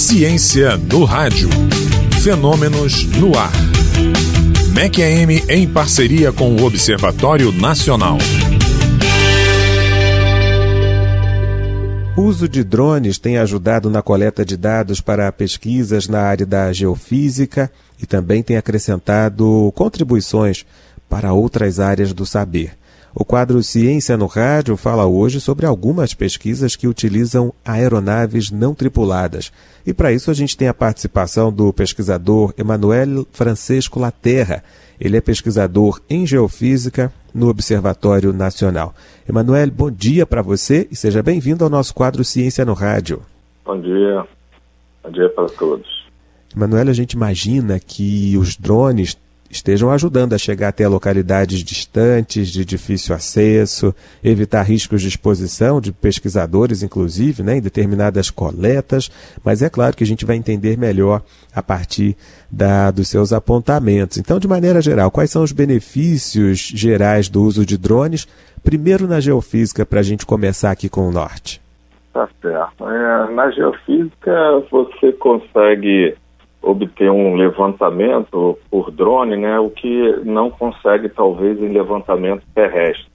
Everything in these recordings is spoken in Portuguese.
Ciência no rádio. Fenômenos no ar. MEC-AM em parceria com o Observatório Nacional. O uso de drones tem ajudado na coleta de dados para pesquisas na área da geofísica e também tem acrescentado contribuições para outras áreas do saber. O quadro Ciência no Rádio fala hoje sobre algumas pesquisas que utilizam aeronaves não tripuladas. E para isso a gente tem a participação do pesquisador Emanuel Francisco Laterra. Ele é pesquisador em geofísica no Observatório Nacional. Emanuel, bom dia para você e seja bem-vindo ao nosso quadro Ciência no Rádio. Bom dia para todos. Emanuel, a gente imagina que os drones estejam ajudando a chegar até localidades distantes, de difícil acesso, evitar riscos de exposição de pesquisadores, inclusive, em determinadas coletas, mas é claro que a gente vai entender melhor a partir dos seus apontamentos. Então, de maneira geral, quais são os benefícios gerais do uso de drones? Primeiro na geofísica, para a gente começar aqui com o norte. Tá certo. Na geofísica, você consegue obter um levantamento por drone, o que não consegue, talvez, em levantamento terrestre.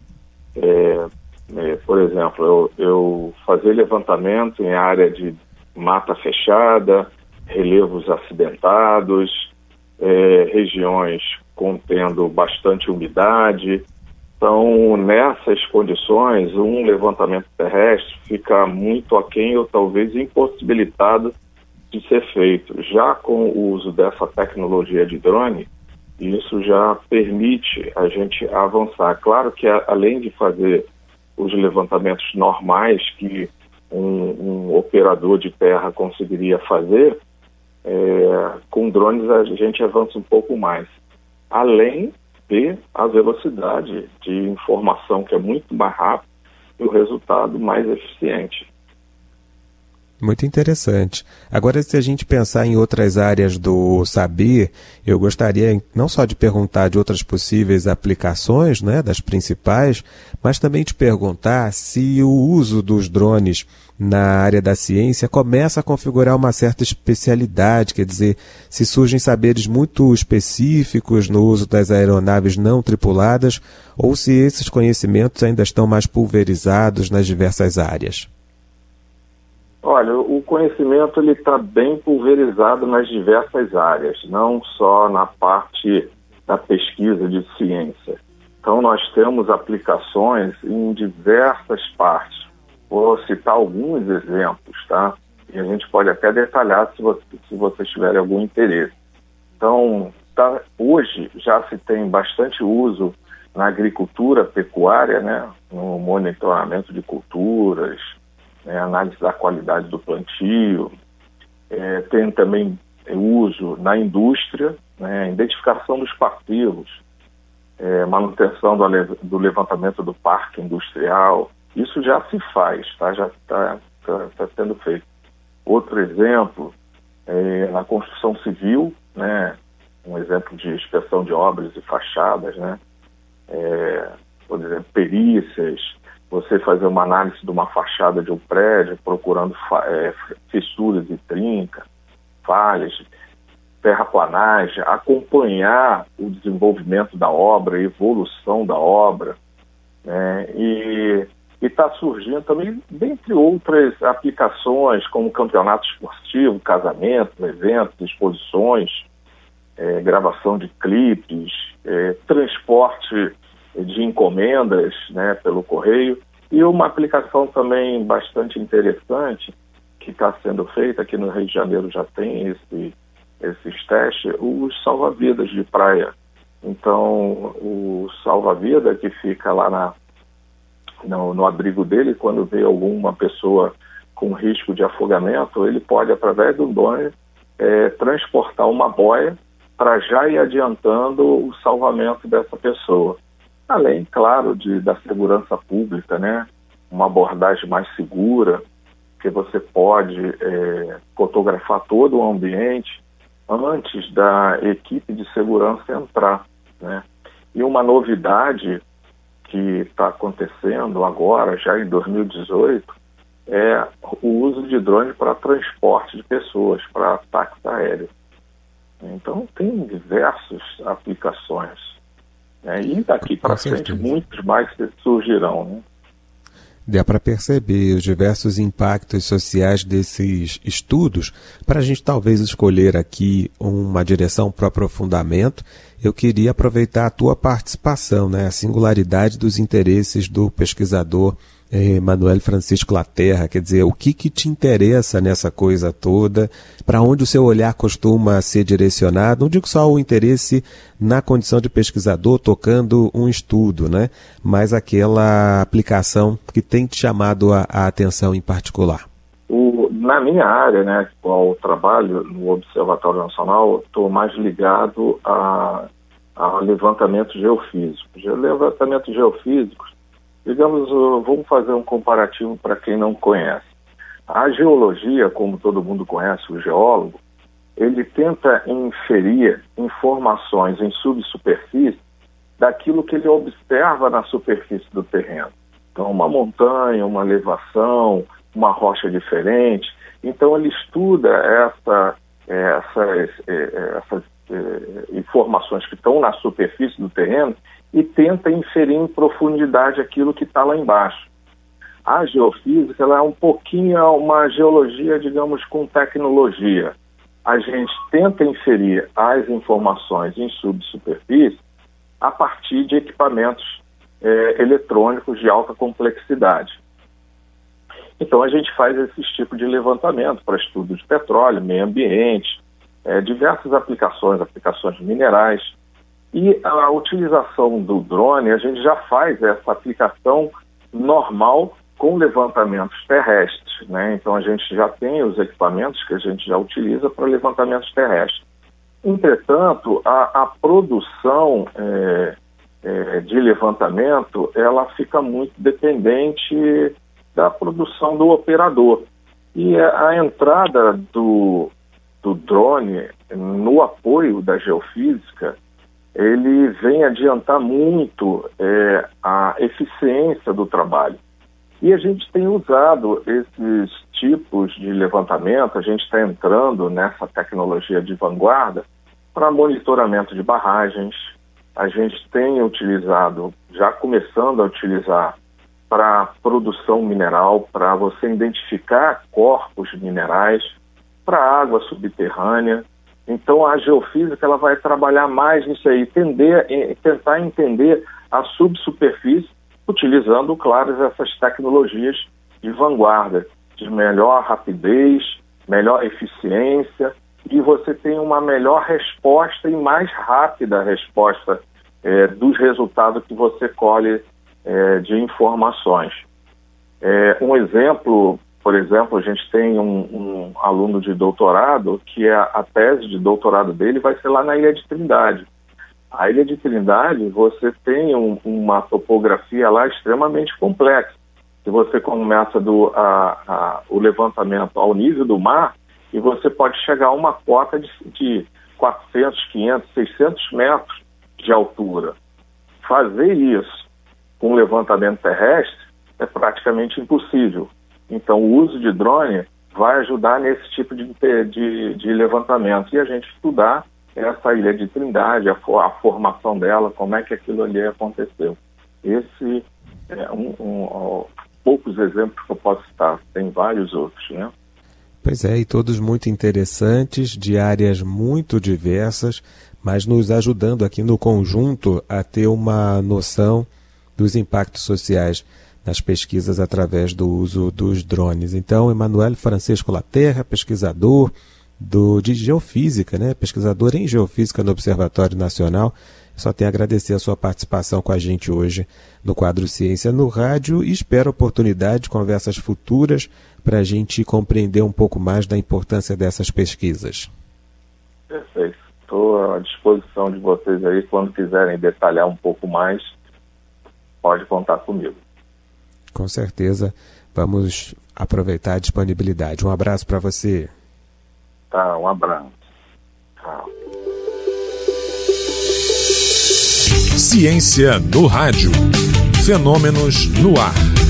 Por exemplo, eu fazer levantamento em área de mata fechada, relevos acidentados, regiões contendo bastante umidade. Então, nessas condições, um levantamento terrestre fica muito aquém ou talvez impossibilitado de ser feito. Já com o uso dessa tecnologia de drone, isso já permite a gente avançar. Claro que além de fazer os levantamentos normais que um operador de terra conseguiria fazer, com drones a gente avança um pouco mais. Além de a velocidade de informação, que é muito mais rápida, e o resultado mais eficiente. Muito interessante. Agora, se a gente pensar em outras áreas do saber, eu gostaria não só de perguntar de outras possíveis aplicações, das principais, mas também de perguntar se o uso dos drones na área da ciência começa a configurar uma certa especialidade, quer dizer, se surgem saberes muito específicos no uso das aeronaves não tripuladas, ou se esses conhecimentos ainda estão mais pulverizados nas diversas áreas. Olha, o conhecimento está bem pulverizado nas diversas áreas, não só na parte da pesquisa de ciência. Então, nós temos aplicações em diversas partes. Vou citar alguns exemplos, tá? E a gente pode até detalhar se vocês tiverem algum interesse. Então, hoje já se tem bastante uso na agricultura pecuária, no monitoramento de culturas, análise da qualidade do plantio, tem também uso na indústria, identificação dos passivos, manutenção do levantamento do parque industrial. Isso já se faz, já está sendo feito. Outro exemplo na construção civil, um exemplo de inspeção de obras e fachadas, por exemplo, perícias, você fazer uma análise de uma fachada de um prédio, procurando fissuras e trincas, falhas, terraplanagem, acompanhar o desenvolvimento da obra, a evolução da obra, e está surgindo também, dentre outras aplicações, como campeonato esportivo, casamentos, eventos, exposições, gravação de clipes, transporte de encomendas, pelo correio, e uma aplicação também bastante interessante que está sendo feita, aqui no Rio de Janeiro já tem esses testes, os salva-vidas de praia. Então, o salva-vida que fica lá no abrigo dele, quando vê alguma pessoa com risco de afogamento, ele pode, através do drone, transportar uma boia para já ir adiantando o salvamento dessa pessoa. Além, claro, da segurança pública, uma abordagem mais segura, que você pode fotografar todo o ambiente antes da equipe de segurança entrar, E uma novidade que está acontecendo agora, já em 2018, é o uso de drone para transporte de pessoas, para ataques aéreos. Então, tem diversas aplicações. E daqui para frente, muitos mais surgirão, né? Dá para perceber os diversos impactos sociais desses estudos. Para a gente talvez escolher aqui uma direção para o aprofundamento, eu queria aproveitar a tua participação, né? A singularidade dos interesses do pesquisador Emanuel Francisco Laterra, quer dizer, o que te interessa nessa coisa toda, para onde o seu olhar costuma ser direcionado, não digo só o interesse na condição de pesquisador tocando um estudo, né, mas aquela aplicação que tem te chamado a atenção em particular. Na minha área, né, ao trabalho no Observatório Nacional, estou mais ligado a levantamento geofísico. Levantamento geofísico, digamos, vamos fazer um comparativo para quem não conhece. A geologia, como todo mundo conhece, o geólogo, ele tenta inferir informações em subsuperfície daquilo que ele observa na superfície do terreno. Então, uma montanha, uma elevação, uma rocha diferente. Então, ele estuda essas informações que estão na superfície do terreno e tenta inferir em profundidade aquilo que está lá embaixo. A geofísica, ela é um pouquinho uma geologia, digamos, com tecnologia. A gente tenta inferir as informações em subsuperfície a partir de equipamentos eletrônicos de alta complexidade. Então, a gente faz esse tipo de levantamento para estudo de petróleo, meio ambiente, diversas aplicações minerais. E a utilização do drone, a gente já faz essa aplicação normal com levantamentos terrestres, né? Então, a gente já tem os equipamentos que a gente já utiliza para levantamentos terrestres. Entretanto, a produção de levantamento, ela fica muito dependente da produção do operador. E a entrada do drone no apoio da geofísica, ele vem adiantar muito a eficiência do trabalho. E a gente tem usado esses tipos de levantamento, a gente está entrando nessa tecnologia de vanguarda para monitoramento de barragens. A gente tem utilizado, já começando a utilizar para produção mineral, para você identificar corpos minerais, para água subterrânea. Então, a geofísica ela vai trabalhar mais nisso aí, tentar entender a subsuperfície, utilizando, claro, essas tecnologias de vanguarda, de melhor rapidez, melhor eficiência, e você tem uma melhor resposta e mais rápida resposta dos resultados que você colhe de informações. Um exemplo, por exemplo, a gente tem um aluno de doutorado que a tese de doutorado dele vai ser lá na Ilha de Trindade. A Ilha de Trindade, você tem uma topografia lá extremamente complexa. Se você começa o levantamento ao nível do mar, e você pode chegar a uma cota de 400, 500, 600 metros de altura. Fazer isso com levantamento terrestre é praticamente impossível. Então, o uso de drone vai ajudar nesse tipo de levantamento. E a gente estudar essa Ilha de Trindade, a formação dela, como é que aquilo ali aconteceu. Esse é poucos exemplos que eu posso citar. Tem vários outros, né? Pois é, e todos muito interessantes, de áreas muito diversas, mas nos ajudando aqui no conjunto a ter uma noção dos impactos sociais nas pesquisas através do uso dos drones. Então, Emanuel Francisco Laterra, pesquisador de geofísica, né? Pesquisador em geofísica no Observatório Nacional, só tenho a agradecer a sua participação com a gente hoje no quadro Ciência no Rádio e espero oportunidade de conversas futuras para a gente compreender um pouco mais da importância dessas pesquisas. Perfeito. Estou à disposição de vocês aí. Quando quiserem detalhar um pouco mais, pode contar comigo. Com certeza. Vamos aproveitar a disponibilidade. Um abraço para você. Tá, um abraço. Tchau. Ciência no Rádio. Fenômenos no ar.